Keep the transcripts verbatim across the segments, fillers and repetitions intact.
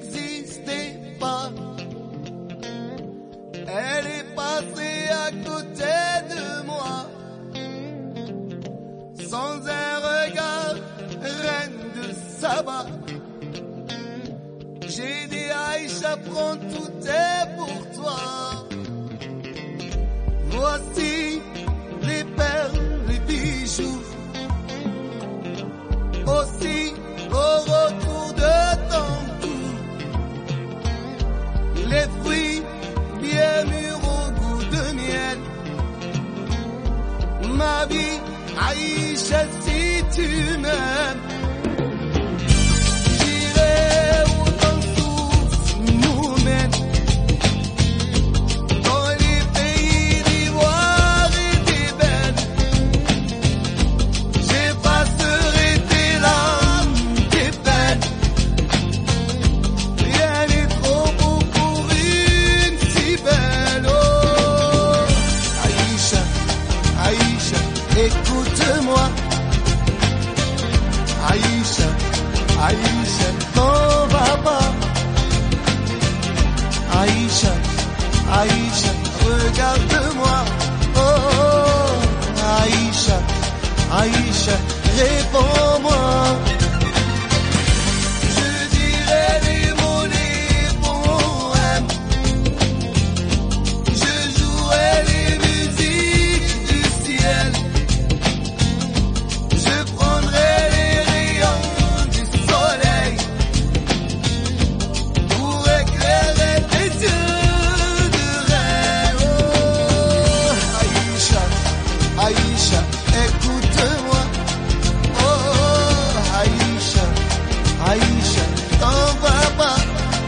n'existait pas. Elle est passée à côté de moi, sans un regard, reine de Saba. J'ai dit Aïcha, prends tout est pour toi. Voici les perles, les bijoux. Aussi au retour de ton cou, les fruits bien mûrs au goût de miel. Ma vie, Aïcha, si tu m'aimes, j'irai où ton souffle nous mène. Dans les pays d'ivoire et d'ébène, j'effacerai tes larmes, tes peines. Rien n'est trop beau pour une si belle. Oh, Aïcha, Aïcha, écoute-moi. Aïcha, Aïcha, t'en vas pas. Aïcha, Aïcha, regarde-moi. Oh, Aïcha, Aïcha, réponds-moi. Je dirai les mots, les poèmes. Je jouerai les musiques du ciel. Je prendrai les rayons du soleil pour éclairer tes yeux de rêve. Oh, Aïcha, Aïcha, écoute-moi. Oh, Aïcha, Aïcha, t'en vas pas.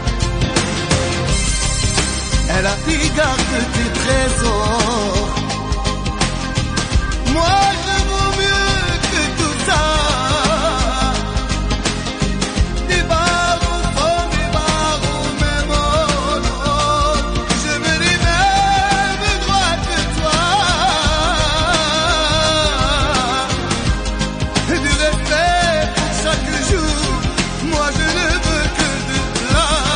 Elle a pris garde tes trésors. Moi, je vaux mieux que tout ça. Des barreaux font des barreaux, même oh non. Je me dis même droit que toi. Du respect pour chaque jour. Moi, je ne veux que de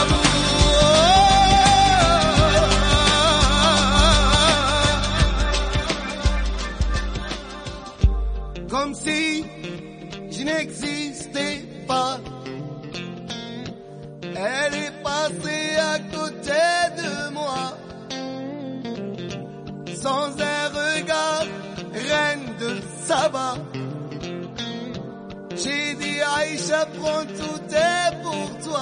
l'amour. Comme si je n'existais pas. Elle est passée à côté de moi, sans un regard, reine de Saba. J'ai dit Aïcha, prends tout est pour toi.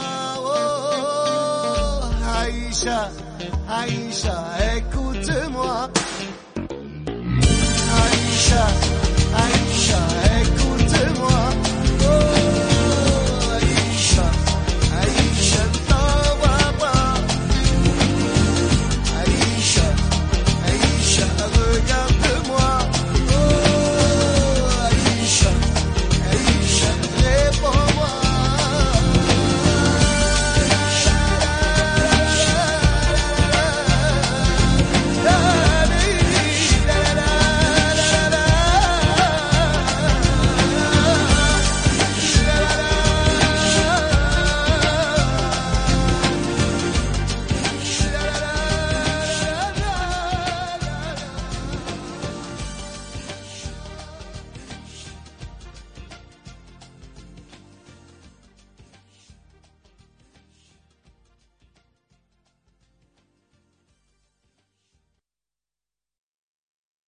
Oh, Aïcha, Aïcha, écoute-moi. Aïcha,